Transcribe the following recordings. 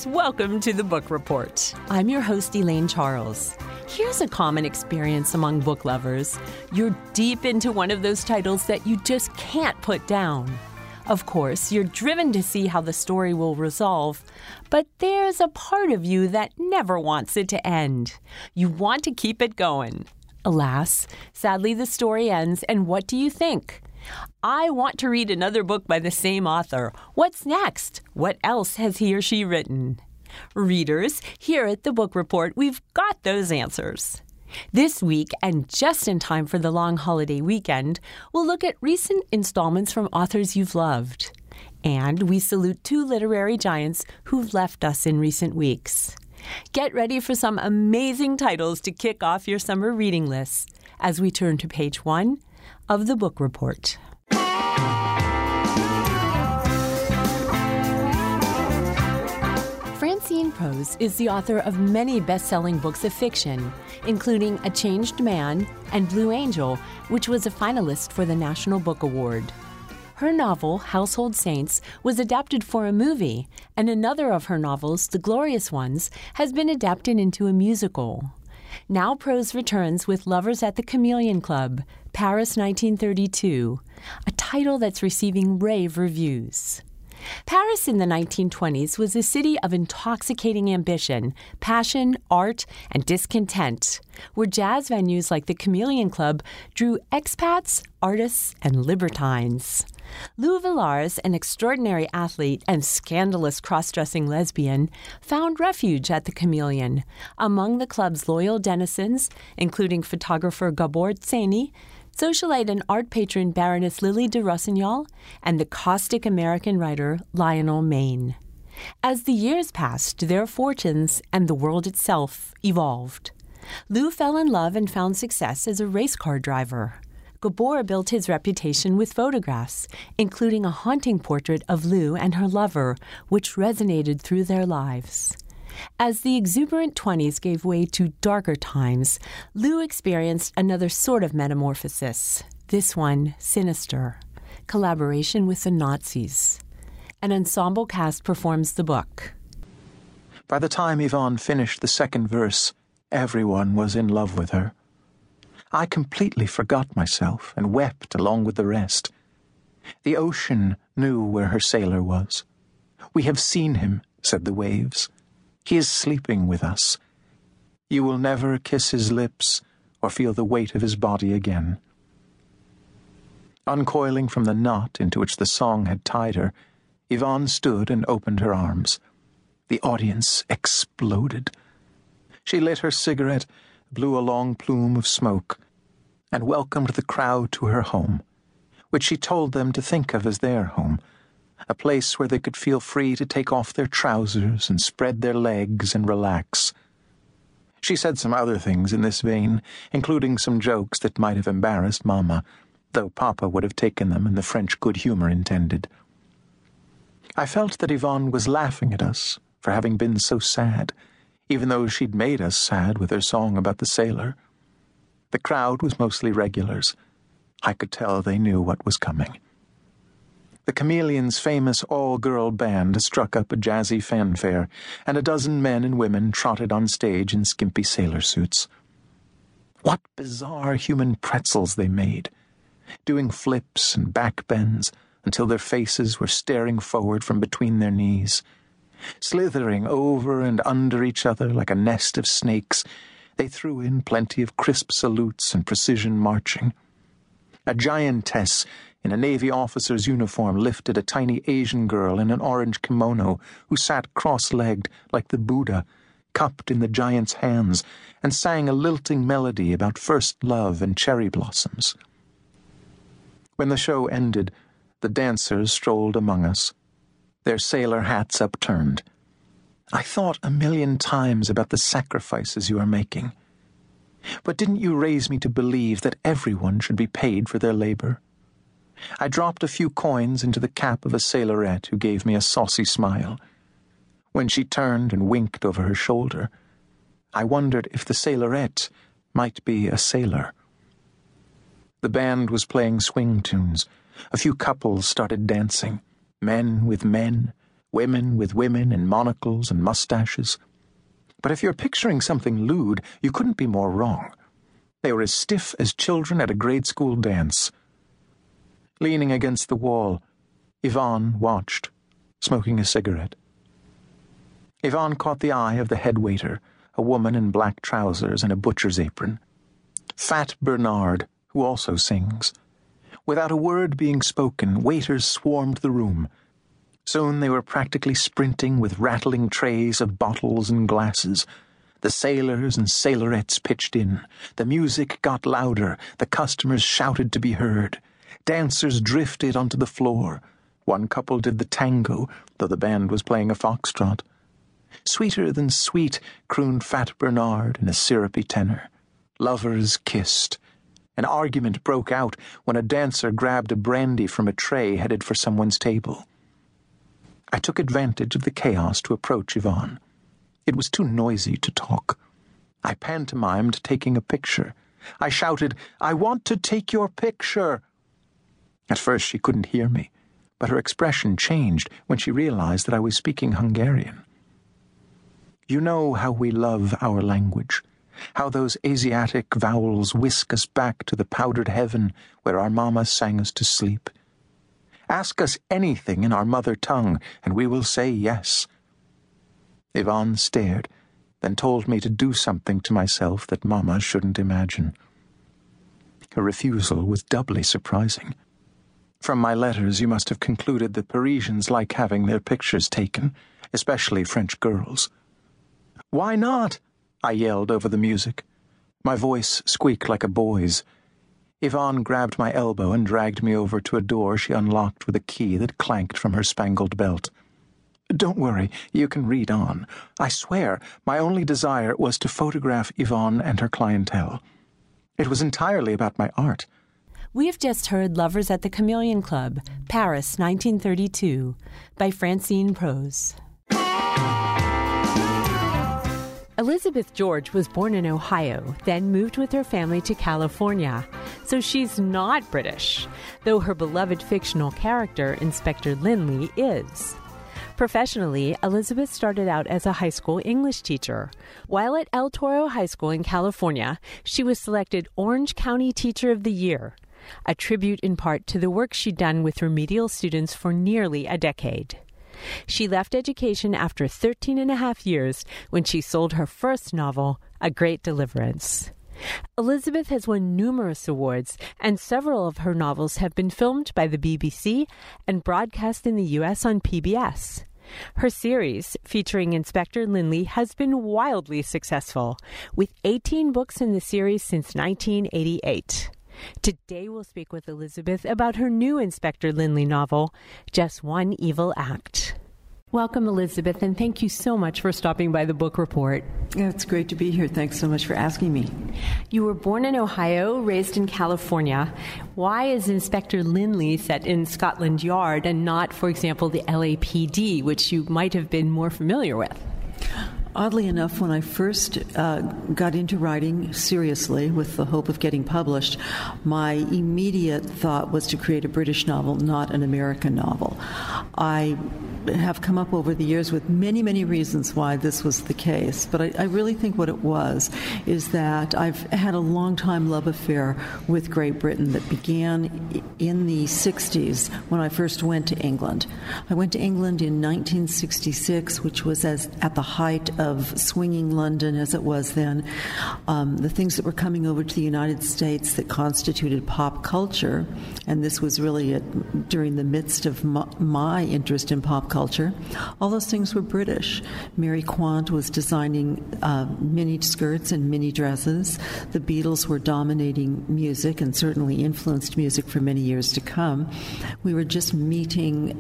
readers, welcome to the Book Report. I'm your host, Elaine Charles. Here's a common experience among book lovers. You're deep into one of those titles that you just can't put down. Of course, you're driven to see how the story will resolve, but there's a part of you that never wants it to end. You want to keep it going. Alas, sadly, the story ends, and what do you think? I want to read another book by the same author. What's next? What else has he or she written? Readers, here at the Book Report, we've got those answers. This week, and just in time for the long holiday weekend, we'll look at recent installments from authors you've loved. And we salute two literary giants who've left us in recent weeks. Get ready for some amazing titles to kick off your summer reading lists as we turn to page 1 of the Book Report. Francine Prose is the author of many best-selling books of fiction, including A Changed Man and Blue Angel, which was a finalist for the National Book Award. Her novel, Household Saints, was adapted for a movie, and another of her novels, The Glorious Ones, has been adapted into a musical. Now Prose returns with Lovers at the Chameleon Club, Paris 1932, a title that's receiving rave reviews. Paris in the 1920s was a city of intoxicating ambition, passion, art, and discontent, where jazz venues like the Chameleon Club drew expats, artists, and libertines. Lou Villars, an extraordinary athlete and scandalous cross-dressing lesbian, found refuge at the Chameleon. Among the club's loyal denizens, including photographer Gabor Szény, socialite and art patron Baroness Lily de Rossignol, and the caustic American writer Lionel Mayne. As the years passed, their fortunes and the world itself evolved. Lou fell in love and found success as a race car driver. Gabor built his reputation with photographs, including a haunting portrait of Lou and her lover, which resonated through their lives. As the exuberant 20s gave way to darker times, Lou experienced another sort of metamorphosis, this one sinister, collaboration with the Nazis. An ensemble cast performs the book. By the time Yvonne finished the second verse, everyone was in love with her. I completely forgot myself and wept along with the rest. The ocean knew where her sailor was. "We have seen him," said the waves. "He is sleeping with us. You will never kiss his lips or feel the weight of his body again." Uncoiling from the knot into which the song had tied her, Yvonne stood and opened her arms. The audience exploded. She lit her cigarette, blew a long plume of smoke, and welcomed the crowd to her home, which she told them to think of as their home, a place where they could feel free to take off their trousers and spread their legs and relax. She said some other things in this vein, including some jokes that might have embarrassed Mama, though Papa would have taken them in the French good humor intended. I felt that Yvonne was laughing at us for having been so sad, even though she'd made us sad with her song about the sailor. The crowd was mostly regulars. I could tell they knew what was coming. The Chameleon's famous all-girl band struck up a jazzy fanfare, and a dozen men and women trotted on stage in skimpy sailor suits. What bizarre human pretzels they made, doing flips and back bends until their faces were staring forward from between their knees. Slithering over and under each other like a nest of snakes, they threw in plenty of crisp salutes and precision marching. A giantess in a Navy officer's uniform lifted a tiny Asian girl in an orange kimono who sat cross-legged like the Buddha, cupped in the giant's hands, and sang a lilting melody about first love and cherry blossoms. When the show ended, the dancers strolled among us, their sailor hats upturned. "I thought a million times about the sacrifices you are making. But didn't you raise me to believe that everyone should be paid for their labor?" I dropped a few coins into the cap of a sailorette who gave me a saucy smile. When she turned and winked over her shoulder, I wondered if the sailorette might be a sailor. The band was playing swing tunes. A few couples started dancing, men with men, women with women in monocles and mustaches. But if you're picturing something lewd, you couldn't be more wrong. They were as stiff as children at a grade school dance. Leaning against the wall, Yvonne watched, smoking a cigarette. Yvonne caught the eye of the head waiter, a woman in black trousers and a butcher's apron. Fat Bernard, who also sings. Without a word being spoken, waiters swarmed the room. Soon they were practically sprinting with rattling trays of bottles and glasses. The sailors and sailorettes pitched in. The music got louder. The customers shouted to be heard. Dancers drifted onto the floor. One couple did the tango, though the band was playing a foxtrot. Sweeter than sweet, crooned Fat Bernard in a syrupy tenor. Lovers kissed. An argument broke out when a dancer grabbed a brandy from a tray headed for someone's table. I took advantage of the chaos to approach Yvonne. It was too noisy to talk. I pantomimed taking a picture. I shouted, "I want to take your picture!" At first she couldn't hear me, but her expression changed when she realized that I was speaking Hungarian. You know how we love our language, how those Asiatic vowels whisk us back to the powdered heaven where our mama sang us to sleep. Ask us anything in our mother tongue, and we will say yes. Yvonne stared, then told me to do something to myself that Mama shouldn't imagine. Her refusal was doubly surprising. From my letters you must have concluded that Parisians like having their pictures taken, especially French girls. "Why not?" I yelled over the music. My voice squeaked like a boy's. Yvonne grabbed my elbow and dragged me over to a door she unlocked with a key that clanked from her spangled belt. "Don't worry, you can read on. I swear, my only desire was to photograph Yvonne and her clientele. It was entirely about my art." We have just heard Lovers at the Chameleon Club, Paris, 1932, by Francine Prose. Elizabeth George was born in Ohio, then moved with her family to California, so she's not British, though her beloved fictional character, Inspector Lynley, is. Professionally, Elizabeth started out as a high school English teacher. While at El Toro High School in California, she was selected Orange County Teacher of the Year, a tribute in part to the work she'd done with remedial students for nearly a decade. She left education after 13 and a half years when she sold her first novel, A Great Deliverance. Elizabeth has won numerous awards, and several of her novels have been filmed by the BBC and broadcast in the U.S. on PBS. Her series, featuring Inspector Lynley, has been wildly successful, with 18 books in the series since 1988. Today we'll speak with Elizabeth about her new Inspector Lynley novel, Just One Evil Act. Welcome, Elizabeth, and thank you so much for stopping by the Book Report. Yeah, it's great to be here. Thanks so much for asking me. You were born in Ohio, raised in California. Why is Inspector Lynley set in Scotland Yard and not, for example, the LAPD, which you might have been more familiar with? Oddly enough, when I first got into writing seriously with the hope of getting published, my immediate thought was to create a British novel, not an American novel. I have come up over the years with many, many reasons why this was the case, but I really think what it was is that I've had a long-time love affair with Great Britain that began in the 60s when I first went to England. I went to England in 1966, which was at the height of swinging London as it was then. The things that were coming over to the United States that constituted pop culture, and this was really during the midst of my interest in pop culture, all those things were British. Mary Quant was designing mini skirts and mini dresses. The Beatles were dominating music and certainly influenced music for many years to come. We were just meeting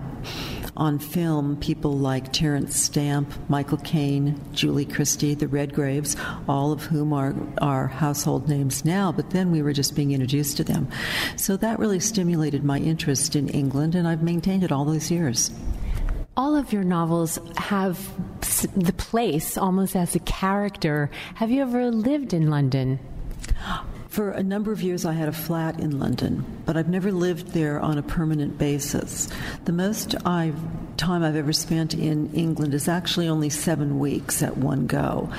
on film people like Terence Stamp, Michael Caine, Julie Christie, the Redgraves, all of whom are household names now, but then we were just being introduced to them. So that really stimulated my interest in England, and I've maintained it all those years. All of your novels have the place almost as a character. Have you ever lived in London? For a number of years, I had a flat in London, but I've never lived there on a permanent basis. The most time I've ever spent in England is actually only 7 weeks at one go.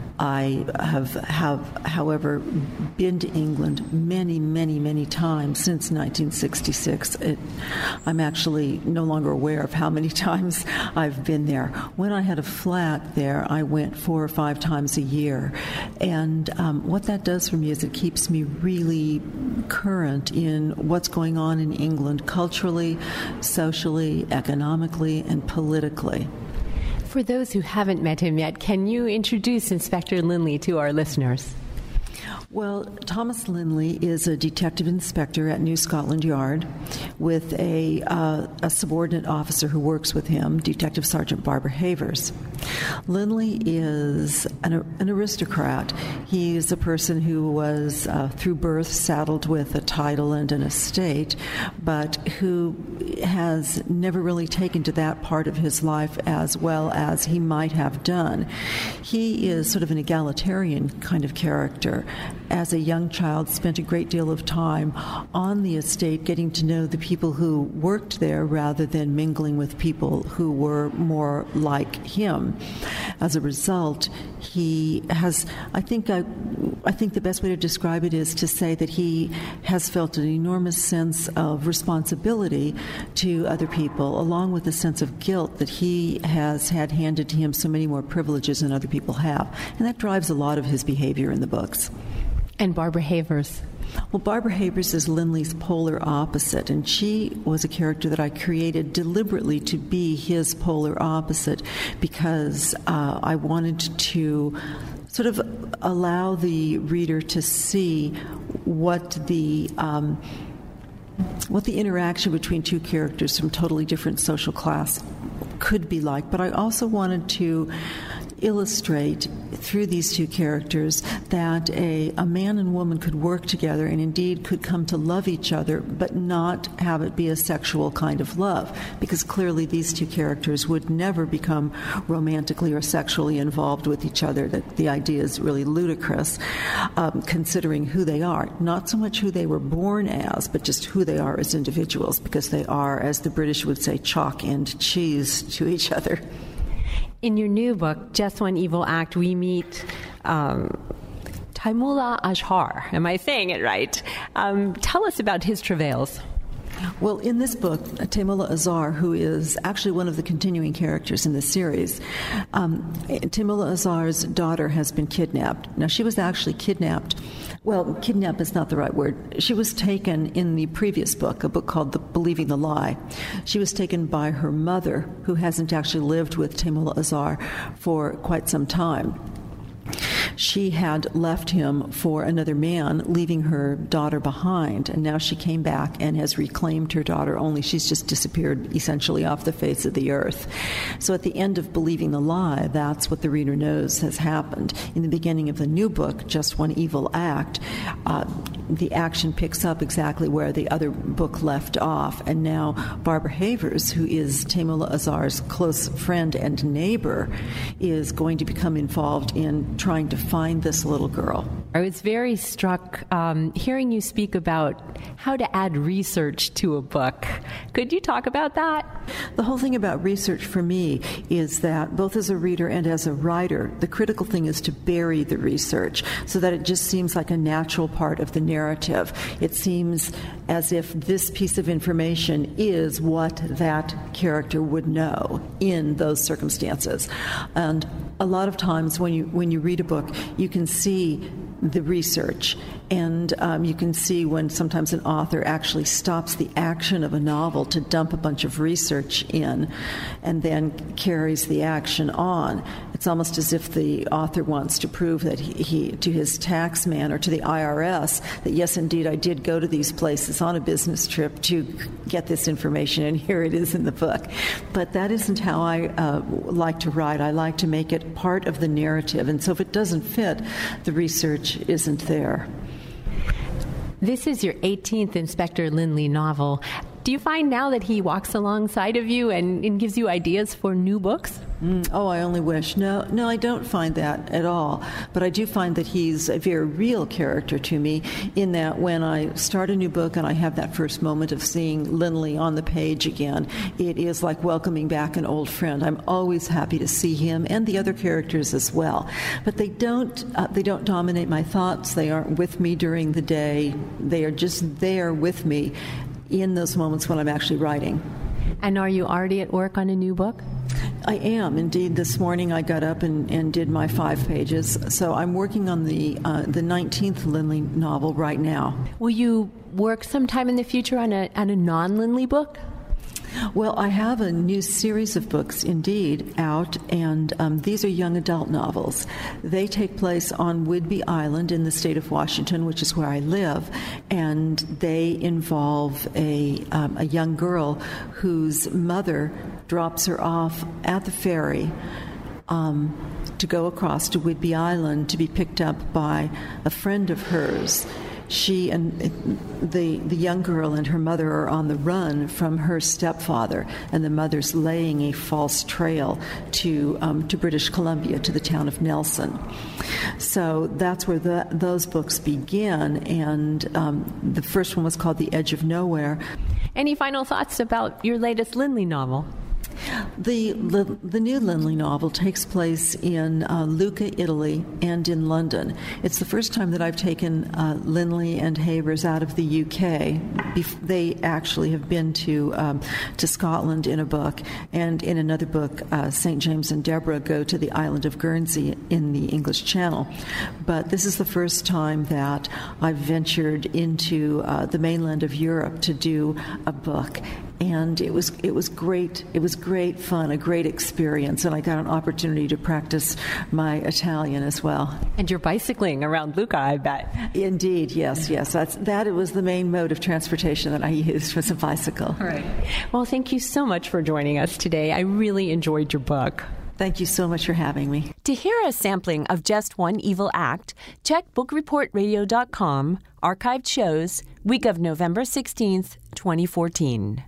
I have however, been to England many, many, many times since 1966. I'm actually no longer aware of how many times I've been there. When I had a flat there, I went 4 or 5 times a year. And what that does for me is it keeps me really current in what's going on in England culturally, socially, economically, and politically. For those who haven't met him yet, can you introduce Inspector Linley to our listeners? Well, Thomas Linley is a detective inspector at New Scotland Yard with a subordinate officer who works with him, Detective Sergeant Barbara Havers. Linley is an aristocrat. He is a person who was, through birth, saddled with a title and an estate, but who has never really taken to that part of his life as well as he might have done. He is sort of an egalitarian kind of character. As a young child, spent a great deal of time on the estate getting to know the people who worked there rather than mingling with people who were more like him. As a result, he has, I think the best way to describe it is to say that he has felt an enormous sense of responsibility to other people, along with a sense of guilt that he has had handed to him so many more privileges than other people have. And that drives a lot of his behavior in the books. And Barbara Havers. Well, Barbara Havers is Linley's polar opposite, and she was a character that I created deliberately to be his polar opposite because I wanted to sort of allow the reader to see what the interaction between two characters from totally different social class could be like. But I also wanted to illustrate through these two characters that a man and woman could work together and indeed could come to love each other, but not have it be a sexual kind of love, because clearly these two characters would never become romantically or sexually involved with each other. That the idea is really ludicrous, considering who they are. Not so much who they were born as, but just who they are as individuals, because they are, as the British would say, chalk and cheese to each other. In your new book, Just One Evil Act, we meet Taimullah Azhar. Am I saying it right? Tell us about his travails. Well, in this book, Taimullah Azhar, who is actually one of the continuing characters in the series, Taimullah Azhar's daughter has been kidnapped. Now, she was actually kidnapped. Well, kidnap is not the right word. She was taken in the previous book, a book called Believing the Lie. She was taken by her mother, who hasn't actually lived with Taimullah Azhar for quite some time. She had left him for another man, leaving her daughter behind, and now she came back and has reclaimed her daughter, only she's just disappeared essentially off the face of the earth. So at the end of Believing the Lie, that's what the reader knows has happened. In the beginning of the new book, Just One Evil Act, the action picks up exactly where the other book left off, and now Barbara Havers, who is Taimullah Azhar's close friend and neighbor, is going to become involved in trying to find this little girl. I was very struck hearing you speak about how to add research to a book. Could you talk about that? The whole thing about research for me is that both as a reader and as a writer, the critical thing is to bury the research so that it just seems like a natural part of the narrative. It seems as if this piece of information is what that character would know in those circumstances. And a lot of times when you read a book, you can see the research, and you can see when sometimes an author actually stops the action of a novel to dump a bunch of research in and then carries the action on. It's almost as if the author wants to prove that he to his tax man or to the IRS that, yes, indeed, I did go to these places on a business trip to get this information, and here it is in the book. But that isn't how I like to write. I like to make it part of the narrative, and so if it doesn't fit, the research isn't there. This is your 18th Inspector Linley novel. Do you find now that he walks alongside of you and gives you ideas for new books? Oh, I only wish. No, I don't find that at all. But I do find that he's a very real character to me in that when I start a new book and I have that first moment of seeing Linley on the page again, it is like welcoming back an old friend. I'm always happy to see him and the other characters as well. But they don't dominate my thoughts. They aren't with me during the day. They are just there with me in those moments when I'm actually writing. And are you already at work on a new book? I am. Indeed, this morning I got up and did my 5 pages. So I'm working on the 19th Linley novel right now. Will you work sometime in the future on a non-Linley book? Well, I have a new series of books, indeed, out, and these are young adult novels. They take place on Whidbey Island in the state of Washington, which is where I live, and they involve a young girl whose mother drops her off at the ferry to go across to Whidbey Island to be picked up by a friend of hers. She and the young girl and her mother are on the run from her stepfather, and the mother's laying a false trail to British Columbia, to the town of Nelson. So that's where those books begin, and the first one was called The Edge of Nowhere. Any final thoughts about your latest Linley novel? The new Linley novel takes place in Lucca, Italy, and in London. It's the first time that I've taken Linley and Havers out of the UK. They actually have been to Scotland in a book, and in another book, St. James and Deborah go to the island of Guernsey in the English Channel. But this is the first time that I've ventured into the mainland of Europe to do a book. And it was great. It was great fun, a great experience, and I got an opportunity to practice my Italian as well. And you're bicycling around Lucca, I bet. Indeed, yes. It was the main mode of transportation that I used, was a bicycle. All right. Well, thank you so much for joining us today. I really enjoyed your book. Thank you so much for having me. To hear a sampling of Just One Evil Act, check bookreportradio.com, archived shows, week of November 16th, 2014.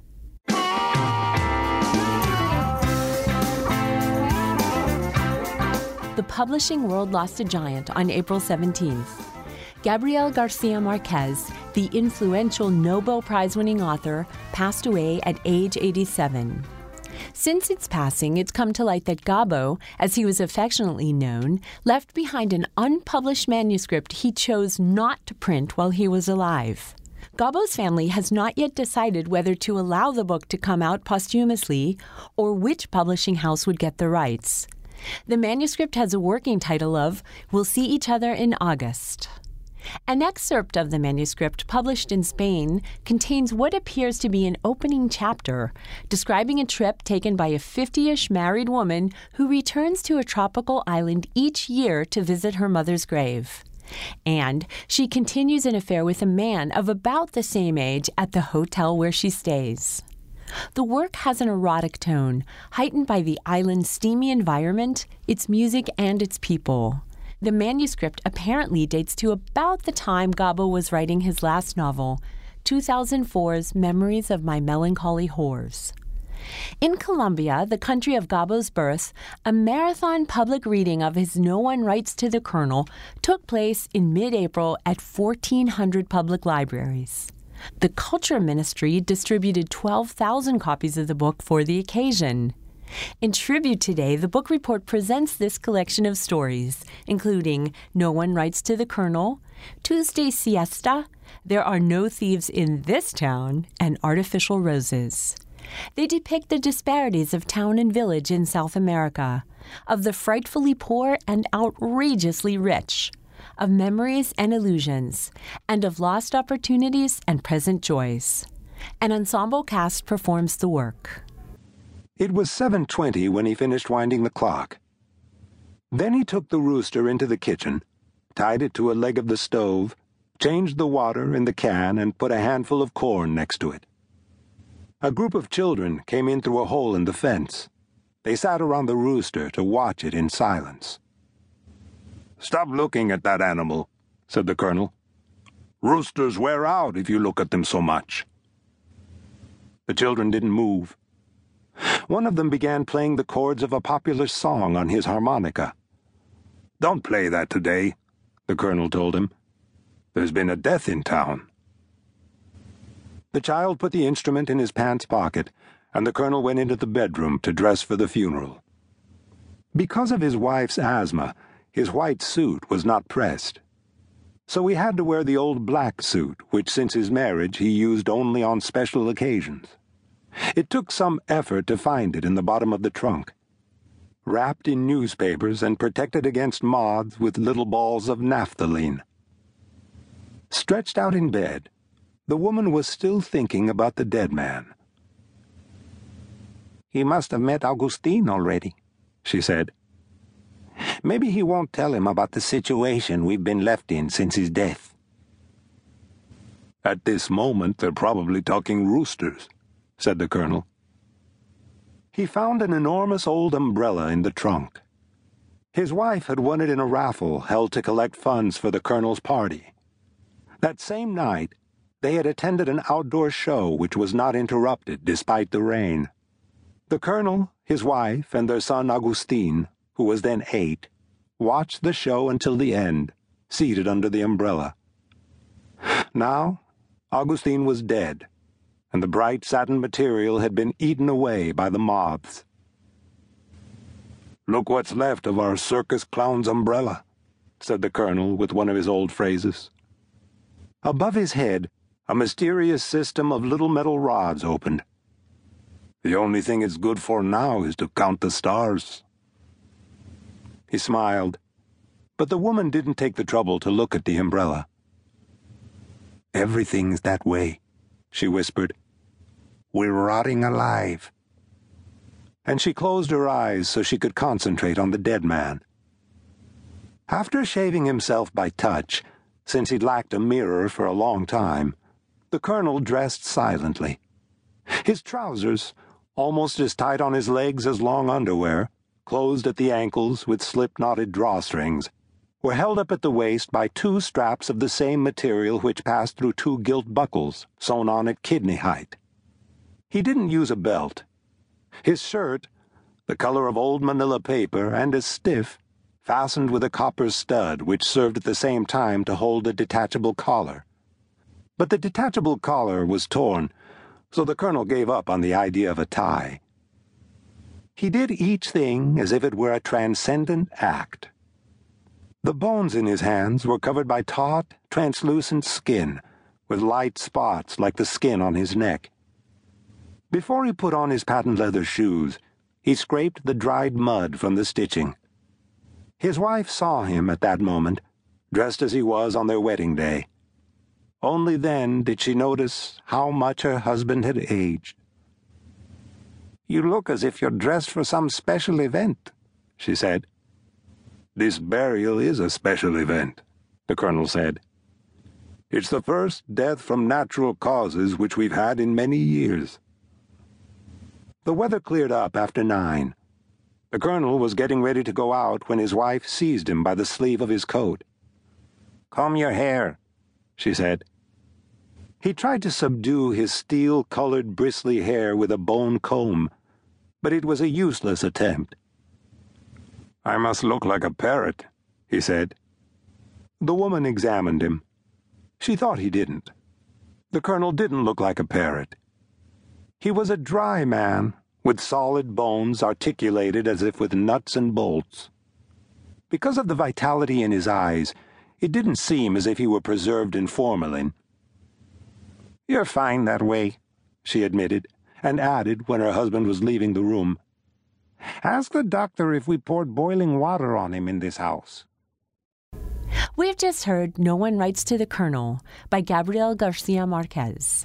The publishing world lost a giant on April 17th. Gabriel Garcia Marquez, the influential Nobel Prize-winning author, passed away at age 87. Since its passing, it's come to light that Gabo, as he was affectionately known, left behind an unpublished manuscript he chose not to print while he was alive. Gabo's family has not yet decided whether to allow the book to come out posthumously or which publishing house would get the rights. The manuscript has a working title of We'll See Each Other in August. An excerpt of the manuscript published in Spain contains what appears to be an opening chapter describing a trip taken by a 50-ish married woman who returns to a tropical island each year to visit her mother's grave. And she continues an affair with a man of about the same age at the hotel where she stays. The work has an erotic tone, heightened by the island's steamy environment, its music, and its people. The manuscript apparently dates to about the time Gabo was writing his last novel, 2004's Memories of My Melancholy Whores. In Colombia, the country of Gabo's birth, a marathon public reading of his No One Writes to the Colonel took place in mid-April at 1,400 public libraries. The Culture Ministry distributed 12,000 copies of the book for the occasion. In tribute today, the Book Report presents this collection of stories, including No One Writes to the Colonel, Tuesday Siesta, There Are No Thieves in This Town, and Artificial Roses. They depict the disparities of town and village in South America, of the frightfully poor and outrageously rich, of memories and illusions, and of lost opportunities and present joys. An ensemble cast performs the work. It was 7:20 when he finished winding the clock. Then he took the rooster into the kitchen, tied it to a leg of the stove, changed the water in the can, and put a handful of corn next to it. A group of children came in through a hole in the fence. They sat around the rooster to watch it in silence. "Stop looking at that animal," said the colonel. "Roosters wear out if you look at them so much." The children didn't move. One of them began playing the chords of a popular song on his harmonica. "Don't play that today," the colonel told him. "There's been a death in town." The child put the instrument in his pants pocket, and the colonel went into the bedroom to dress for the funeral. Because of his wife's asthma, his white suit was not pressed. So he had to wear the old black suit, which since his marriage he used only on special occasions. It took some effort to find it in the bottom of the trunk, wrapped in newspapers and protected against moths with little balls of naphthalene. Stretched out in bed, the woman was still thinking about the dead man. "He must have met Augustine already," she said. "Maybe he won't tell him about the situation we've been left in since his death." "At this moment, they're probably talking roosters," said the colonel. He found an enormous old umbrella in the trunk. His wife had won it in a raffle held to collect funds for the colonel's party. That same night, they had attended an outdoor show which was not interrupted despite the rain. The colonel, his wife, and their son Augustine, who was then 8, watched the show until the end, seated under the umbrella. Now, Augustine was dead, and the bright satin material had been eaten away by the moths. "Look what's left of our circus clown's umbrella," said the colonel with one of his old phrases. Above his head, a mysterious system of little metal rods opened. "The only thing it's good for now is to count the stars." He smiled, but the woman didn't take the trouble to look at the umbrella. "Everything's that way," she whispered. "We're rotting alive." And she closed her eyes so she could concentrate on the dead man. After shaving himself by touch, since he'd lacked a mirror for a long time, the colonel dressed silently. His trousers, almost as tight on his legs as long underwear, closed at the ankles with slip-knotted drawstrings, were held up at the waist by 2 straps of the same material which passed through 2 gilt buckles sewn on at kidney height. He didn't use a belt. His shirt, the color of old manila paper and as stiff, fastened with a copper stud which served at the same time to hold a detachable collar. But the detachable collar was torn, so the colonel gave up on the idea of a tie. He did each thing as if it were a transcendent act. The bones in his hands were covered by taut, translucent skin, with light spots like the skin on his neck. Before he put on his patent leather shoes, he scraped the dried mud from the stitching. His wife saw him at that moment, dressed as he was on their wedding day. Only then did she notice how much her husband had aged. "You look as if you're dressed for some special event," she said. "This burial is a special event," the colonel said. "It's the first death from natural causes which we've had in many years." The weather cleared up after 9. The colonel was getting ready to go out when his wife seized him by the sleeve of his coat. "Comb your hair," she said. He tried to subdue his steel-colored bristly hair with a bone comb, but it was a useless attempt. "I must look like a parrot," he said. The woman examined him. She thought he didn't. The colonel didn't look like a parrot. He was a dry man, with solid bones articulated as if with nuts and bolts. Because of the vitality in his eyes, it didn't seem as if he were preserved in formalin. "You're fine that way," she admitted, and added when her husband was leaving the room, "Ask the doctor if we poured boiling water on him in this house." We've just heard No One Writes to the Colonel by Gabriel Garcia Marquez.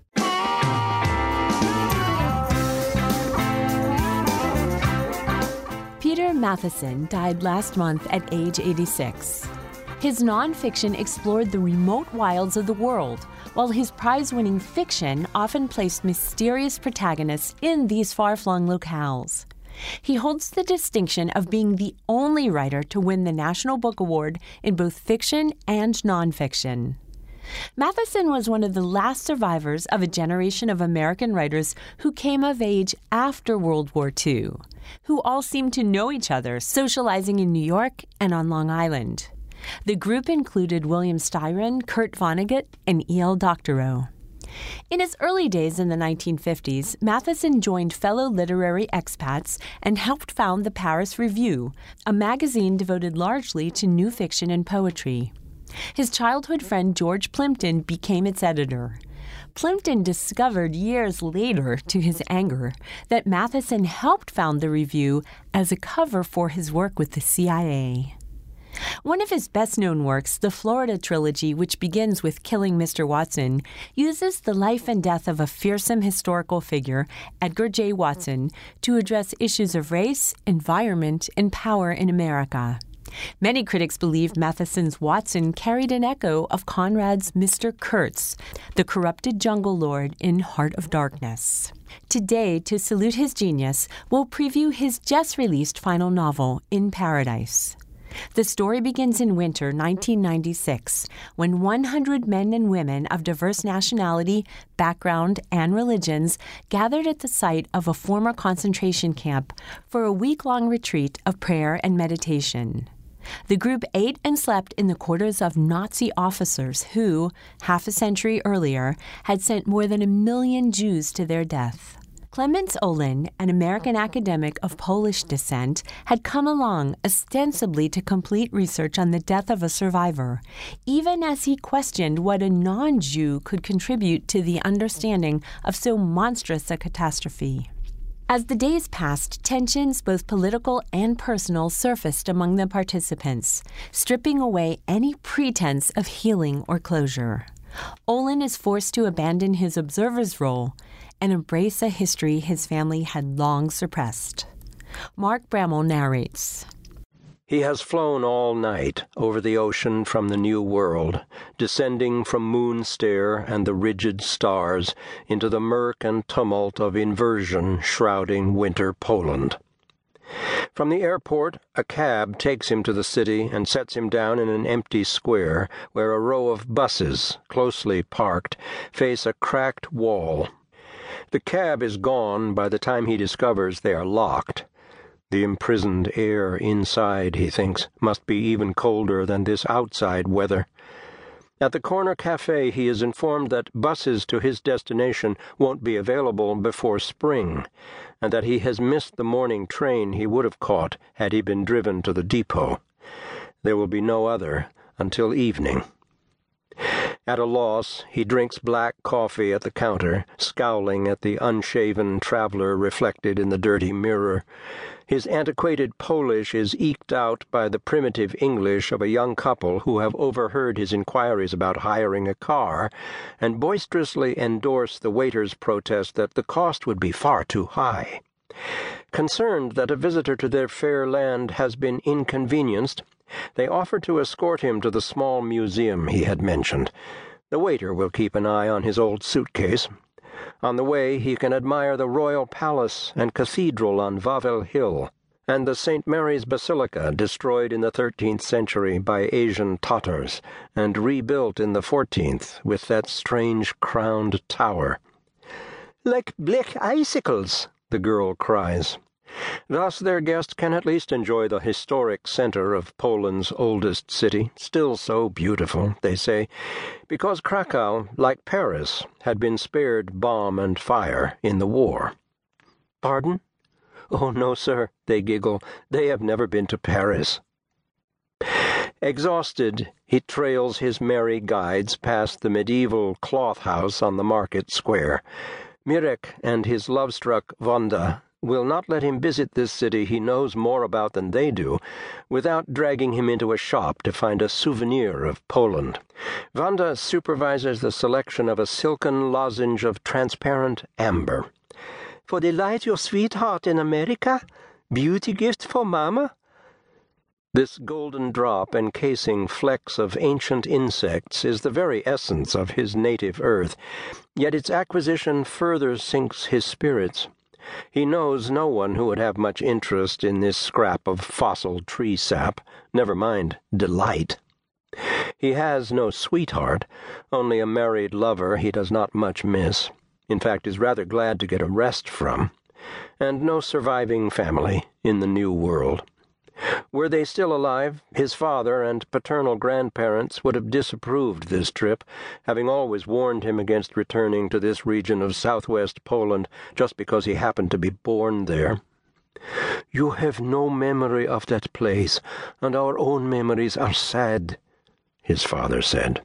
Peter Matheson died last month at age 86. His nonfiction explored the remote wilds of the world, while his prize-winning fiction often placed mysterious protagonists in these far-flung locales. He holds the distinction of being the only writer to win the National Book Award in both fiction and nonfiction. Matheson was one of the last survivors of a generation of American writers who came of age after World War II, who all seemed to know each other, socializing in New York and on Long Island. The group included William Styron, Kurt Vonnegut, and E.L. Doctorow. In his early days in the 1950s, Matheson joined fellow literary expats and helped found the Paris Review, a magazine devoted largely to new fiction and poetry. His childhood friend George Plimpton became its editor. Plimpton discovered years later, to his anger, that Matheson helped found the Review as a cover for his work with the CIA. One of his best-known works, the Florida Trilogy, which begins with Killing Mr. Watson, uses the life and death of a fearsome historical figure, Edgar J. Watson, to address issues of race, environment, and power in America. Many critics believe Matheson's Watson carried an echo of Conrad's Mr. Kurtz, the corrupted jungle lord in Heart of Darkness. Today, to salute his genius, we'll preview his just-released final novel, In Paradise. The story begins in winter 1996, when 100 men and women of diverse nationality, background, and religions gathered at the site of a former concentration camp for a week-long retreat of prayer and meditation. The group ate and slept in the quarters of Nazi officers who, half a century earlier, had sent more than 1 million Jews to their death. Klemens Olin, an American academic of Polish descent, had come along ostensibly to complete research on the death of a survivor, even as he questioned what a non-Jew could contribute to the understanding of so monstrous a catastrophe. As the days passed, tensions, both political and personal, surfaced among the participants, stripping away any pretense of healing or closure. Olin is forced to abandon his observer's role and embrace a history his family had long suppressed. Mark Bramall narrates. He has flown all night over the ocean from the New World, descending from Moonstair and the rigid stars into the murk and tumult of inversion shrouding winter Poland. From the airport, a cab takes him to the city and sets him down in an empty square where a row of buses, closely parked, face a cracked wall. The cab is gone by the time he discovers they are locked. The imprisoned air inside, he thinks, must be even colder than this outside weather. At the corner cafe, he is informed that buses to his destination won't be available before spring, and that he has missed the morning train he would have caught had he been driven to the depot. There will be no other until evening. At a loss, he drinks black coffee at the counter, scowling at the unshaven traveler reflected in the dirty mirror. His antiquated Polish is eked out by the primitive English of a young couple who have overheard his inquiries about hiring a car and boisterously endorse the waiter's protest that the cost would be far too high. Concerned that a visitor to their fair land has been inconvenienced, they offer to escort him to the small museum he had mentioned. The waiter will keep an eye on his old suitcase. On the way, he can admire the royal palace and cathedral on Wawel Hill, and the St. Mary's Basilica, destroyed in the 13th century by Asian Tatars, and rebuilt in the 14th with that strange crowned tower. "Like black icicles," the girl cries. Thus their guest can at least enjoy the historic center of Poland's oldest city, still so beautiful, they say, because Krakow, like Paris, had been spared bomb and fire in the war. "Pardon?" "Oh, no, sir," they giggle. "They have never been to Paris." Exhausted, he trails his merry guides past the medieval cloth house on the market square. Mirek and his love-struck Wanda will not let him visit this city he knows more about than they do without dragging him into a shop to find a souvenir of Poland. Wanda supervises the selection of a silken lozenge of transparent amber. "For delight your sweetheart in America? Beauty gift for Mama?" This golden drop encasing flecks of ancient insects is the very essence of his native earth, yet its acquisition further sinks his spirits. He knows no one who would have much interest in this scrap of fossil tree sap, never mind delight. He has no sweetheart, only a married lover he does not much miss, in fact is rather glad to get a rest from, and no surviving family in the New World. Were they still alive, his father and paternal grandparents would have disapproved this trip, having always warned him against returning to this region of southwest Poland just because he happened to be born there. "You have no memory of that place, and our own memories are sad," his father said.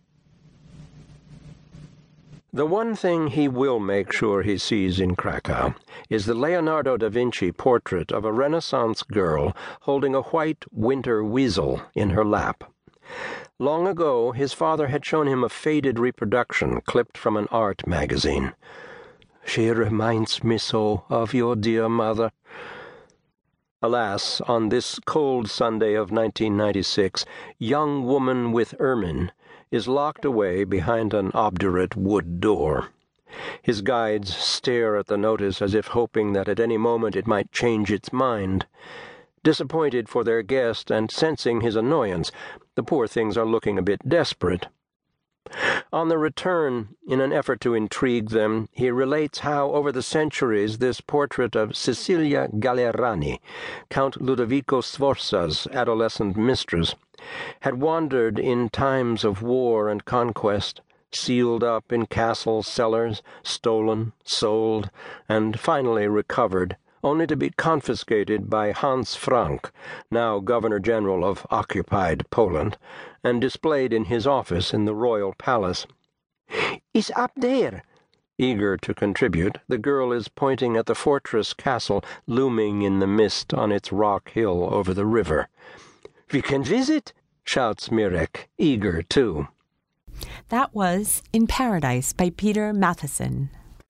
The one thing he will make sure he sees in Krakow is the Leonardo da Vinci portrait of a Renaissance girl holding a white winter weasel in her lap. Long ago, his father had shown him a faded reproduction clipped from an art magazine. "She reminds me so of your dear mother." Alas, on this cold Sunday of 1996, Young Woman with Ermine is locked away behind an obdurate wood door. His guides stare at the notice as if hoping that at any moment it might change its mind. Disappointed for their guest and sensing his annoyance, the poor things are looking a bit desperate. On the return, in an effort to intrigue them, he relates how, over the centuries, this portrait of Cecilia Gallerani, Count Ludovico Sforza's adolescent mistress, had wandered in times of war and conquest, sealed up in castle cellars, stolen, sold, and finally recovered, only to be confiscated by Hans Frank, now Governor-General of occupied Poland, and displayed in his office in the royal palace. "It's up there." Eager to contribute, the girl is pointing at the fortress castle looming in the mist on its rock hill over the river. "We can visit," shouts Mirek, eager too. That was In Paradise by Peter Matthiessen.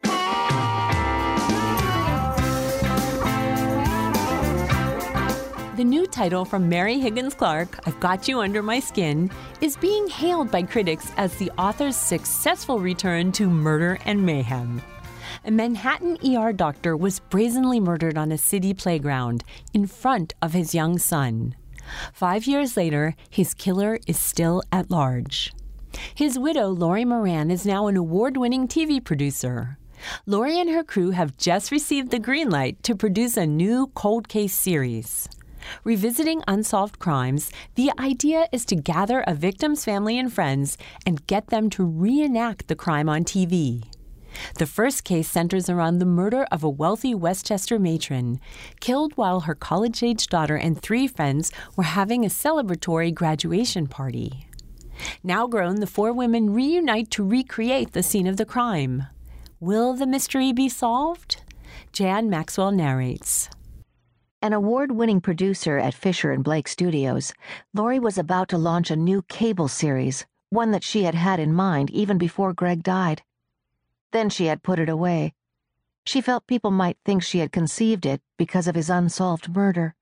The new title from Mary Higgins Clark, I've Got You Under My Skin, is being hailed by critics as the author's successful return to murder and mayhem. A Manhattan ER doctor was brazenly murdered on a city playground in front of his young son. 5 years later, his killer is still at large. His widow, Lori Moran, is now an award-winning TV producer. Lori and her crew have just received the green light to produce a new cold case series. Revisiting unsolved crimes, the idea is to gather a victim's family and friends and get them to reenact the crime on TV. The first case centers around the murder of a wealthy Westchester matron, killed while her college-age daughter and 3 friends were having a celebratory graduation party. Now grown, the 4 women reunite to recreate the scene of the crime. Will the mystery be solved? Jan Maxwell narrates. An award-winning producer at Fisher & Blake Studios, Lori was about to launch a new cable series, one that she had had in mind even before Greg died. Then she had put it away. She felt people might think she had conceived it because of his unsolved murder.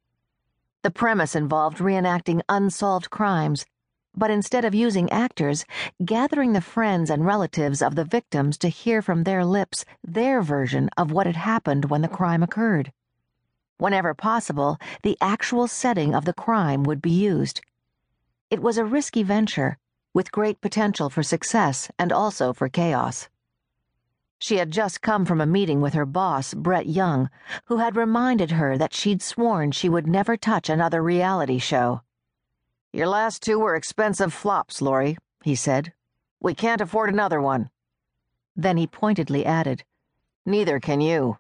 The premise involved reenacting unsolved crimes, but instead of using actors, gathering the friends and relatives of the victims to hear from their lips their version of what had happened when the crime occurred. Whenever possible, the actual setting of the crime would be used. It was a risky venture, with great potential for success and also for chaos. She had just come from a meeting with her boss, Brett Young, who had reminded her that she'd sworn she would never touch another reality show. "Your last 2 were expensive flops, Lori," he said. "We can't afford another one." Then he pointedly added, "Neither can you."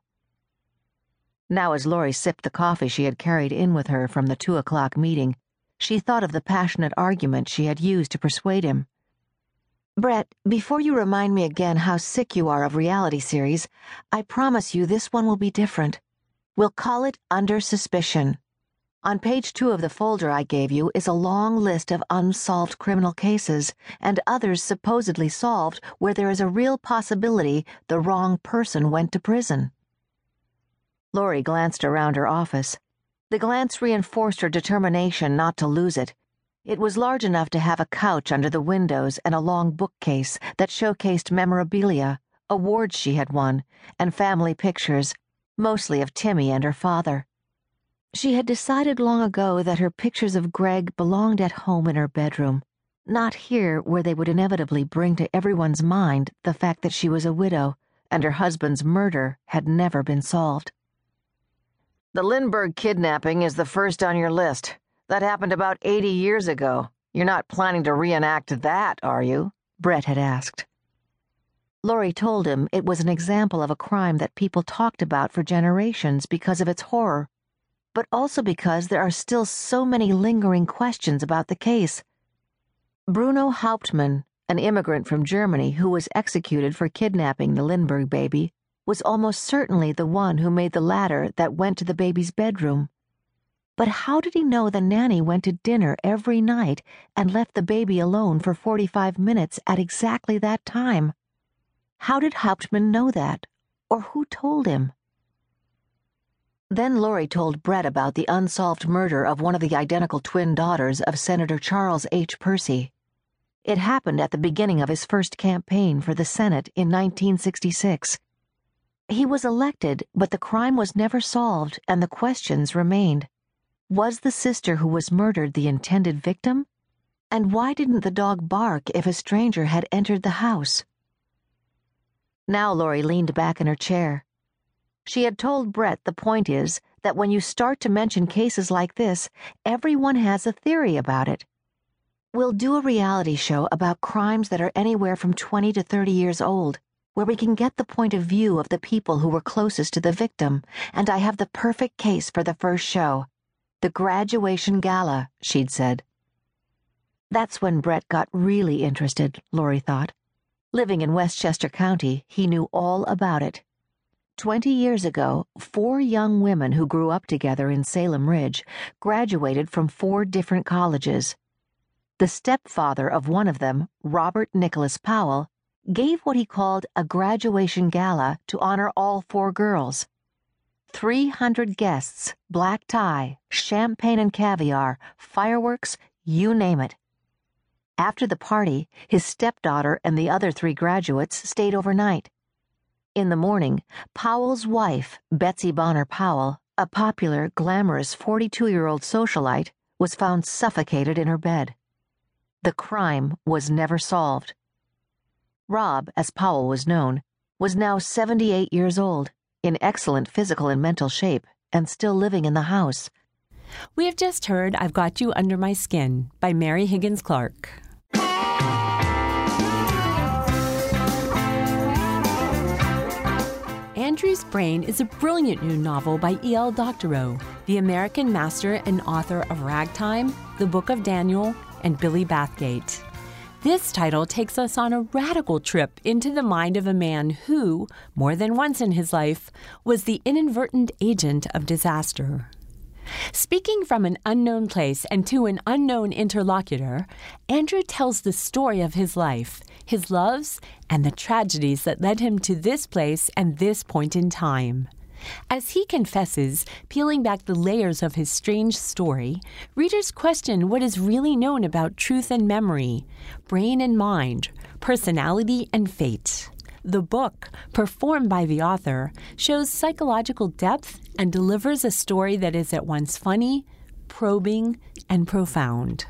Now, as Lori sipped the coffee she had carried in with her from the 2 o'clock meeting, she thought of the passionate argument she had used to persuade him. "Brett, before you remind me again how sick you are of reality series, I promise you this one will be different. We'll call it Under Suspicion. On page 2 of the folder I gave you is a long list of unsolved criminal cases and others supposedly solved where there is a real possibility the wrong person went to prison." Lori glanced around her office. The glance reinforced her determination not to lose it. It was large enough to have a couch under the windows and a long bookcase that showcased memorabilia, awards she had won, and family pictures, mostly of Timmy and her father. She had decided long ago that her pictures of Greg belonged at home in her bedroom, Not here, where they would inevitably bring to everyone's mind the fact that she was a widow and her husband's murder had never been solved. The Lindbergh kidnapping is the first on your list. That happened about 80 years ago. You're not planning to reenact that, are you? Brett had asked. Laurie told him it was an example of a crime that people talked about for generations because of its horror, but also because there are still so many lingering questions about the case. Bruno Hauptmann, an immigrant from Germany who was executed for kidnapping the Lindbergh baby, was almost certainly the one who made the ladder that went to the baby's bedroom. But how did he know the nanny went to dinner every night and left the baby alone for 45 minutes at exactly that time? How did Hauptmann know that? Or who told him? Then Laurie told Brett about the unsolved murder of one of the identical twin daughters of Senator Charles H. Percy. It happened at the beginning of his first campaign for the Senate in 1966. He was elected, but the crime was never solved and the questions remained. Was the sister who was murdered the intended victim? And why didn't the dog bark if a stranger had entered the house? Now Laurie leaned back in her chair. She had told Brett the point is that when you start to mention cases like this, everyone has a theory about it. We'll do a reality show about crimes that are anywhere from 20 to 30 years old, where we can get the point of view of the people who were closest to the victim, and I have the perfect case for the first show. The graduation gala, she'd said. That's when Brett got really interested, Laurie thought. Living in Westchester County, he knew all about it. 20 years ago, 4 young women who grew up together in Salem Ridge graduated from 4 different colleges. The stepfather of one of them, Robert Nicholas Powell, gave what he called a graduation gala to honor all 4 girls. 300 guests, black tie, champagne and caviar, fireworks, you name it. After the party, his stepdaughter and the other 3 graduates stayed overnight. In the morning, Powell's wife, Betsy Bonner Powell, a popular, glamorous 42-year-old socialite, was found suffocated in her bed. The crime was never solved. Rob, as Powell was known, was now 78 years old, in excellent physical and mental shape, and still living in the house. We have just heard I've Got You Under My Skin by Mary Higgins Clark. Andrew's Brain is a brilliant new novel by E.L. Doctorow, the American master and author of Ragtime, The Book of Daniel, and Billy Bathgate. This title takes us on a radical trip into the mind of a man who, more than once in his life, was the inadvertent agent of disaster. Speaking from an unknown place and to an unknown interlocutor, Andrew tells the story of his life, his loves, and the tragedies that led him to this place and this point in time. As he confesses, peeling back the layers of his strange story, readers question what is really known about truth and memory, brain and mind, personality and fate. The book, performed by the author, shows psychological depth and delivers a story that is at once funny, probing, and profound.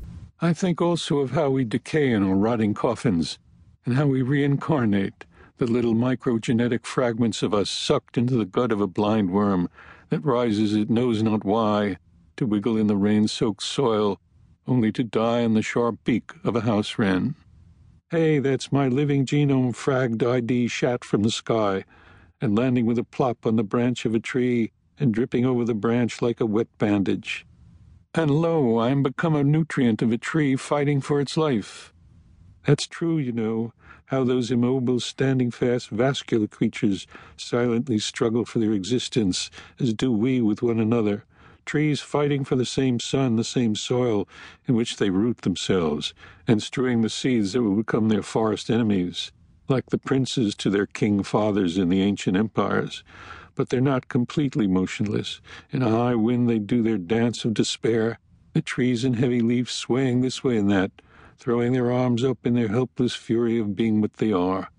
I think also of how we decay in our rotting coffins, and how we reincarnate, the little microgenetic fragments of us sucked into the gut of a blind worm that rises it knows not why, to wiggle in the rain-soaked soil, only to die in the sharp beak of a house wren. Hey, that's my living genome fragged ID shat from the sky, and landing with a plop on the branch of a tree and dripping over the branch like a wet bandage. And lo, I am become a nutrient of a tree fighting for its life. That's true, you know, how those immobile, standing fast, vascular creatures silently struggle for their existence, as do we with one another, trees fighting for the same sun, the same soil in which they root themselves, and strewing the seeds that will become their forest enemies, like the princes to their king fathers in the ancient empires. But they're not completely motionless. In a high wind they do their dance of despair, the trees and heavy leaves swaying this way and that, throwing their arms up in their helpless fury of being what they are.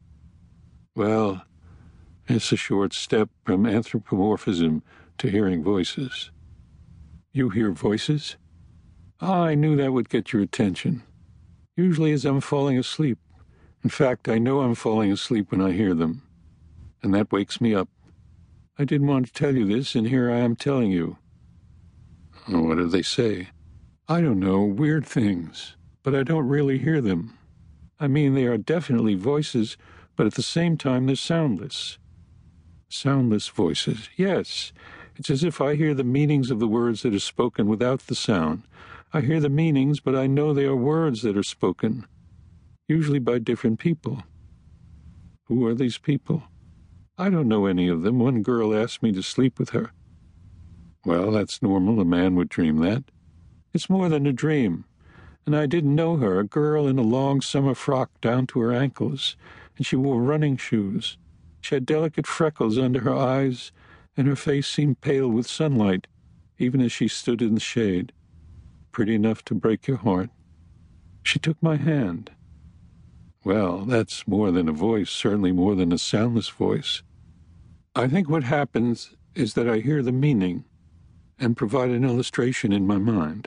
Well, it's a short step from anthropomorphism to hearing voices. You hear voices? I knew that would get your attention. usually as I'm falling asleep. In fact, I know I'm falling asleep when I hear them, and that wakes me up. I didn't want to tell you this, and here I am telling you. Oh, what do they say? I don't know, weird things, but I don't really hear them. I mean, they are definitely voices, but at the same time they're soundless. Soundless voices, yes. It's as if I hear the meanings of the words that are spoken without the sound. I hear the meanings, but I know they are words that are spoken, usually by different people. Who are these people? I don't know any of them. One girl asked me to sleep with her. Well, that's normal. A man would dream that. It's more than a dream. And I didn't know her, a girl in a long summer frock down to her ankles, and she wore running shoes. She had delicate freckles under her eyes, and her face seemed pale with sunlight, even as she stood in the shade. Pretty enough to break your heart. She took my hand. Well, that's more than a voice, certainly more than a soundless voice. I think what happens is that I hear the meaning and provide an illustration in my mind.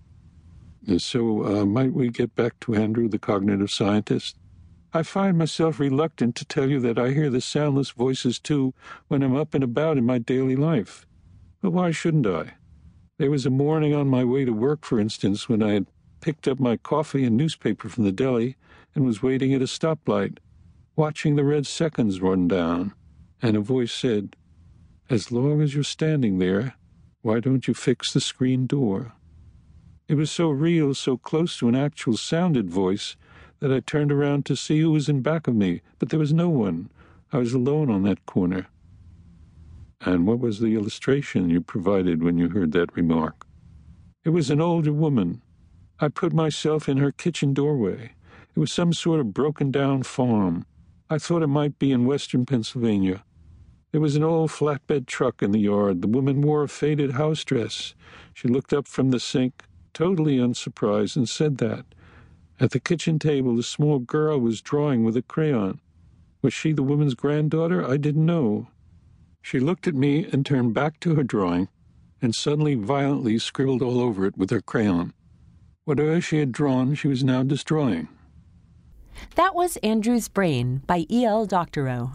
So, might we get back to Andrew, the cognitive scientist? I find myself reluctant to tell you that I hear the soundless voices, too, when I'm up and about in my daily life. But why shouldn't I? There was a morning on my way to work, for instance, when I had picked up my coffee and newspaper from the deli and was waiting at a stoplight, watching the red seconds run down, and a voice said, "As long as you're standing there, why don't you fix the screen door?" It was so real, so close to an actual sounded voice, that I turned around to see who was in back of me, but there was no one. I was alone on that corner. And what was the illustration you provided when you heard that remark? It was an older woman. I put myself in her kitchen doorway. It was some sort of broken-down farm. I thought it might be in western Pennsylvania. There was an old flatbed truck in the yard. The woman wore a faded house dress. She looked up from the sink, totally unsurprised, and said that. At the kitchen table, a small girl was drawing with a crayon. Was she the woman's granddaughter? I didn't know. She looked at me and turned back to her drawing, and suddenly violently scribbled all over it with her crayon. Whatever she had drawn, she was now destroying. That was Andrew's Brain by E.L. Doctorow.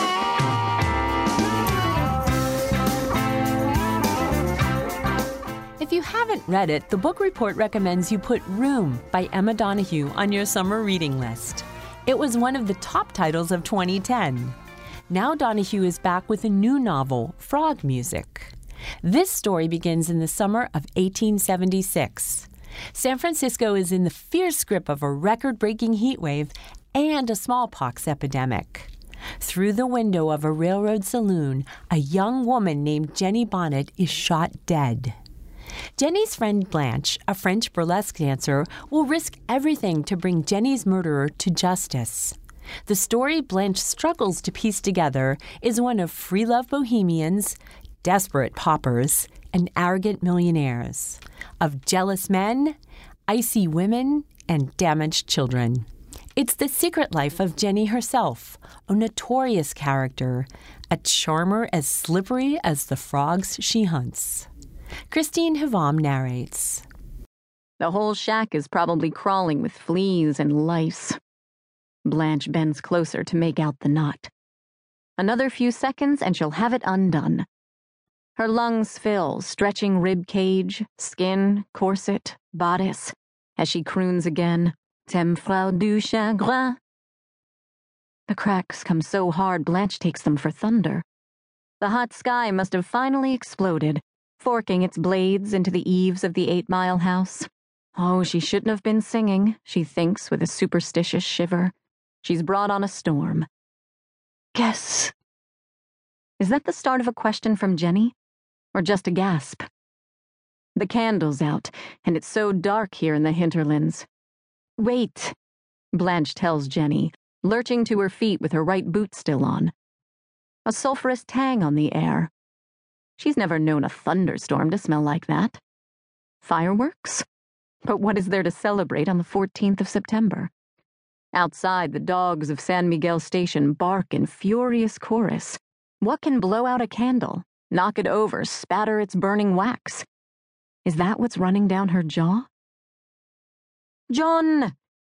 If you haven't read it, the book report recommends you put Room by Emma Donoghue on your summer reading list. It was one of the top titles of 2010. Now Donoghue is back with a new novel, Frog Music. This story begins in the summer of 1876. San Francisco is in the fierce grip of a record-breaking heat wave and a smallpox epidemic. Through the window of a railroad saloon, a young woman named Jenny Bonnet is shot dead. Jenny's friend Blanche, a French burlesque dancer, will risk everything to bring Jenny's murderer to justice. The story Blanche struggles to piece together is one of free-love bohemians, desperate paupers, and arrogant millionaires, of jealous men, icy women, and damaged children. It's the secret life of Jenny herself, a notorious character, a charmer as slippery as the frogs she hunts. Christine Havam narrates. The whole shack is probably crawling with fleas and lice. Blanche bends closer to make out the knot. Another few seconds and she'll have it undone. Her lungs fill, stretching rib cage, skin, corset, bodice, as she croons again, "T'aimes Frau du chagrin." The cracks come so hard Blanche takes them for thunder. The hot sky must have finally exploded, forking its blades into the eaves of the 8 Mile house. Oh, she shouldn't have been singing, she thinks with a superstitious shiver. She's brought on a storm. Guess. Is that the start of a question from Jenny? Or just a gasp? The candle's out, and it's so dark here in the hinterlands. Wait, Blanche tells Jenny, lurching to her feet with her right boot still on. A sulphurous tang on the air. She's never known a thunderstorm to smell like that. Fireworks? But what is there to celebrate on the 14th of September? Outside, the dogs of San Miguel Station bark in furious chorus. What can blow out a candle, knock it over, spatter its burning wax? Is that what's running down her jaw? John!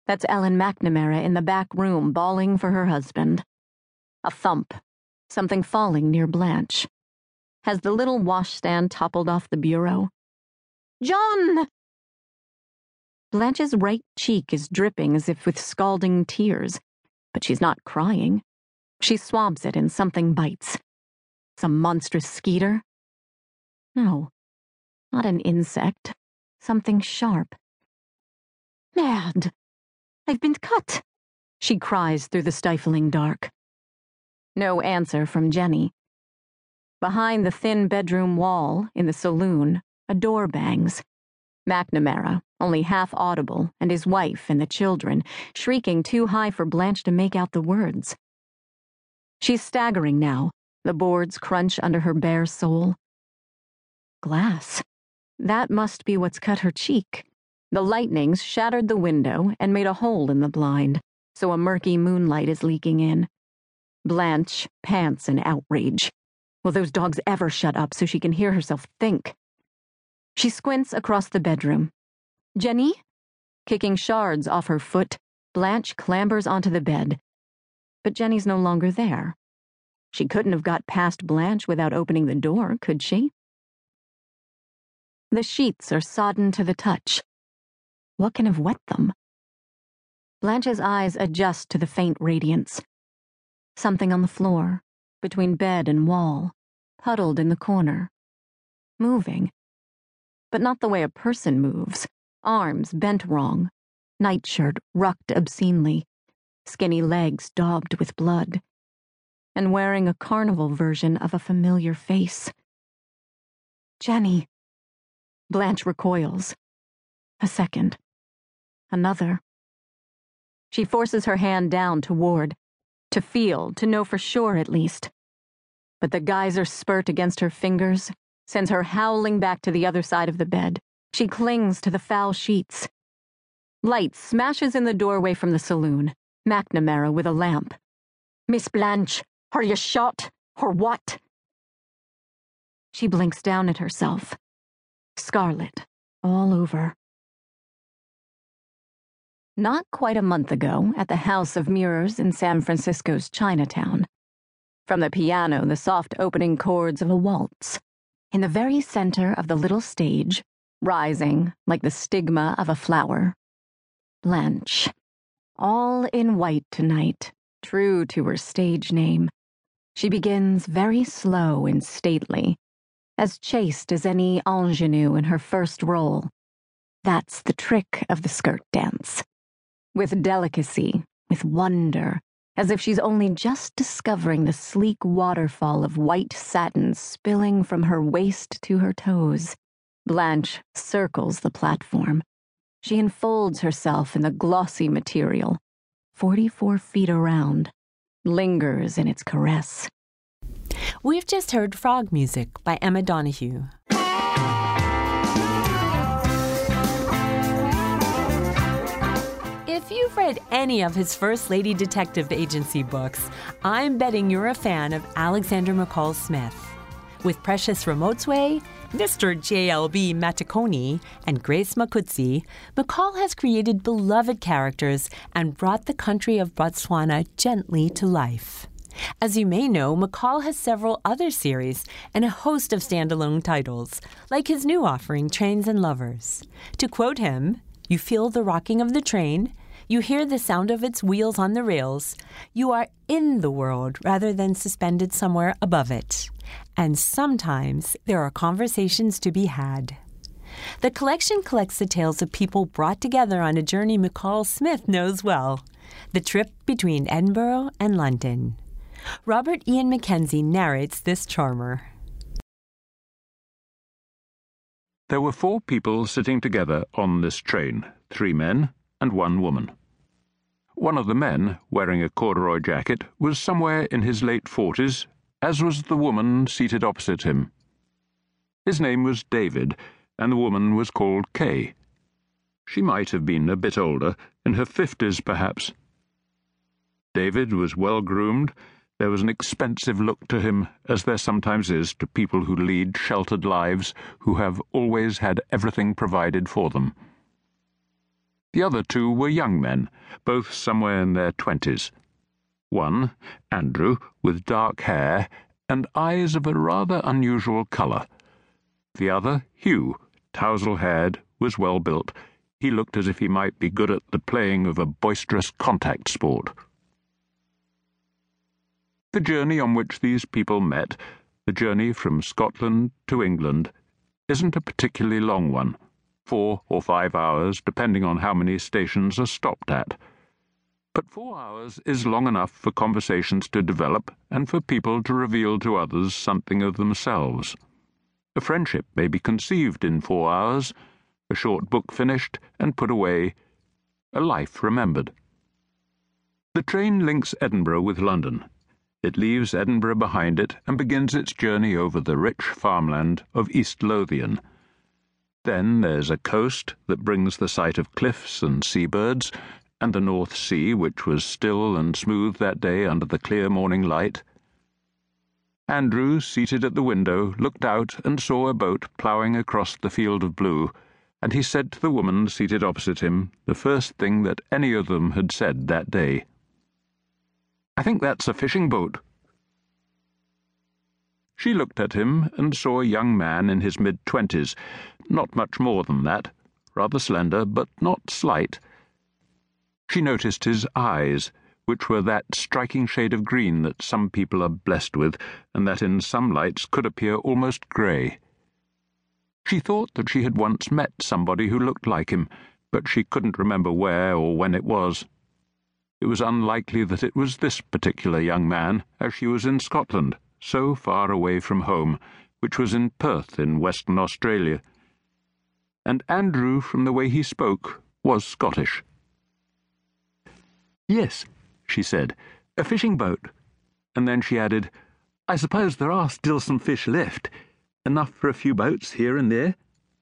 That's Ellen McNamara in the back room bawling for her husband. A thump. Something falling near Blanche. Has the little washstand toppled off the bureau? John! Blanche's right cheek is dripping as if with scalding tears, but she's not crying. She swabs it and something bites. Some monstrous skeeter? No, not an insect. Something sharp. Merde! I've been cut! She cries through the stifling dark. No answer from Jenny. Behind the thin bedroom wall, in the saloon, a door bangs. McNamara, only half audible, and his wife and the children, shrieking too high for Blanche to make out the words. She's staggering now, the boards crunch under her bare soul. Glass. That must be what's cut her cheek. The lightnings shattered the window and made a hole in the blind, so a murky moonlight is leaking in. Blanche pants in outrage. Will those dogs ever shut up so she can hear herself think? She squints across the bedroom. Jenny? Kicking shards off her foot, Blanche clambers onto the bed. But Jenny's no longer there. She couldn't have got past Blanche without opening the door, could she? The sheets are sodden to the touch. What can have wet them? Blanche's eyes adjust to the faint radiance. Something on the floor, between bed and wall, huddled in the corner. Moving. But not the way a person moves. Arms bent wrong. Nightshirt rucked obscenely. Skinny legs daubed with blood. And wearing a carnival version of a familiar face. Jenny. Blanche recoils. A second. Another. She forces her hand down toward, to feel, to know for sure at least. But the geyser spurt against her fingers sends her howling back to the other side of the bed. She clings to the foul sheets. Light smashes in the doorway from the saloon, McNamara with a lamp. Miss Blanche, are you shot, or what? She blinks down at herself. Scarlet, all over. Not quite a month ago, at the House of Mirrors in San Francisco's Chinatown. From the piano, the soft opening chords of a waltz. In the very center of the little stage, rising like the stigma of a flower. Blanche. All in white tonight, true to her stage name. She begins very slow and stately, as chaste as any ingenue in her first role. That's the trick of the skirt dance. With delicacy, with wonder, as if she's only just discovering the sleek waterfall of white satin spilling from her waist to her toes. Blanche circles the platform. She enfolds herself in the glossy material, 44 feet around, lingers in its caress. We've just heard Frog Music by Emma Donoghue. If you've read any of his First Lady Detective Agency books, I'm betting you're a fan of Alexander McCall Smith. With Precious Ramotswe, Mr. J.L.B. Maticoni, and Grace Makutsi, McCall has created beloved characters and brought the country of Botswana gently to life. As you may know, McCall has several other series and a host of standalone titles, like his new offering, Trains and Lovers. To quote him, "You feel the rocking of the train, you hear the sound of its wheels on the rails, you are in the world rather than suspended somewhere above it. And sometimes there are conversations to be had." The collection collects the tales of people brought together on a journey McCall Smith knows well, the trip between Edinburgh and London. Robert Ian Mackenzie narrates this charmer. There were 4 people sitting together on this train, 3 men and 1 woman. One of the men, wearing a corduroy jacket, was somewhere in his late 40s, as was the woman seated opposite him. His name was David, and the woman was called Kay. She might have been a bit older, in her 50s perhaps. David was well-groomed. There was an expensive look to him, as there sometimes is to people who lead sheltered lives, who have always had everything provided for them. The other two were young men, both somewhere in their 20s. One, Andrew, with dark hair and eyes of a rather unusual colour. The other, Hugh, tousle-haired, was well-built. He looked as if he might be good at the playing of a boisterous contact sport. The journey on which these people met, the journey from Scotland to England, isn't a particularly long one, 4 or 5 hours, depending on how many stations are stopped at. But 4 hours is long enough for conversations to develop and for people to reveal to others something of themselves. A friendship may be conceived in 4 hours, a short book finished and put away, a life remembered. The train links Edinburgh with London. It leaves Edinburgh behind it and begins its journey over the rich farmland of East Lothian. Then there's a coast that brings the sight of cliffs and seabirds, and the North Sea, which was still and smooth that day under the clear morning light. Andrew, seated at the window, looked out and saw a boat ploughing across the field of blue, and he said to the woman seated opposite him the first thing that any of them had said that day. "I think that's a fishing boat." She looked at him and saw a young man in his mid-20s, not much more than that, rather slender, but not slight. She noticed his eyes, which were that striking shade of green that some people are blessed with, and that in some lights could appear almost grey. She thought that she had once met somebody who looked like him, but she couldn't remember where or when it was. It was unlikely that it was this particular young man, as she was in Scotland, so far away from home, which was in Perth in Western Australia. And Andrew, from the way he spoke, was Scottish. "Yes," she said, "a fishing boat." And then she added, "I suppose there are still some fish left, enough for a few boats here and there."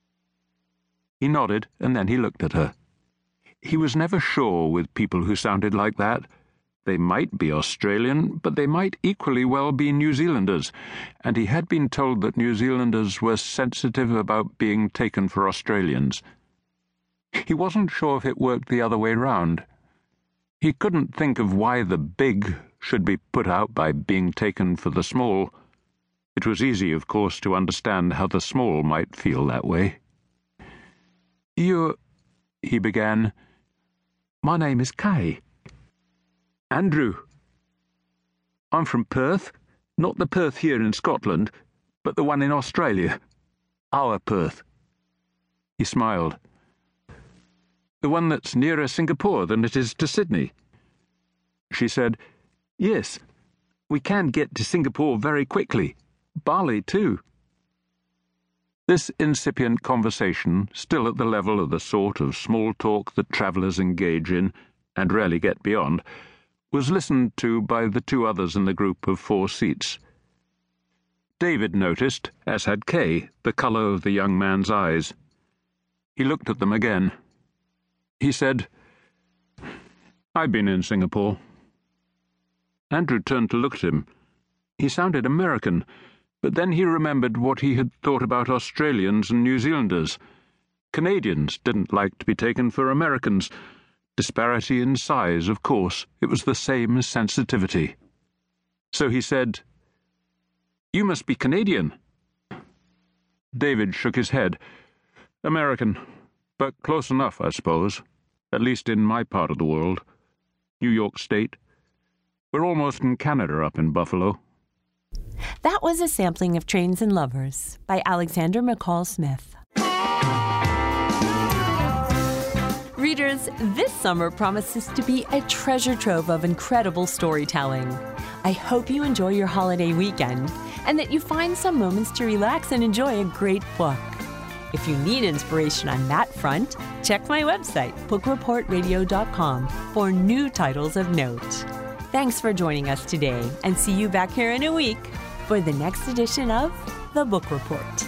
He nodded, and then he looked at her. He was never sure with people who sounded like that. They might be Australian, but they might equally well be New Zealanders, and he had been told that New Zealanders were sensitive about being taken for Australians. He wasn't sure if it worked the other way round. He couldn't think of why the big should be put out by being taken for the small. It was easy, of course, to understand how the small might feel that way. "You're—" he began. "My name is Kay." "Andrew. I'm from Perth, not the Perth here in Scotland, but the one in Australia. Our Perth." He smiled. "The one that's nearer Singapore than it is to Sydney?" She said, "Yes, we can get to Singapore very quickly. Bali, too." This incipient conversation, still at the level of the sort of small talk that travellers engage in, and rarely get beyond, was listened to by the 2 others in the group of 4 seats. David noticed, as had Kay, the colour of the young man's eyes. He looked at them again. He said, "I've been in Singapore." Andrew turned to look at him. He sounded American, but then he remembered what he had thought about Australians and New Zealanders. Canadians didn't like to be taken for Americans. Disparity in size, of course. It was the same sensitivity. So he said, "You must be Canadian." David shook his head. "American, but close enough, I suppose. At least in my part of the world. New York State. We're almost in Canada up in Buffalo." That was a sampling of Trains and Lovers by Alexander McCall Smith. Readers, this summer promises to be a treasure trove of incredible storytelling. I hope you enjoy your holiday weekend and that you find some moments to relax and enjoy a great book. If you need inspiration on that front, check my website, bookreportradio.com, for new titles of note. Thanks for joining us today, and see you back here in a week for the next edition of The Book Report.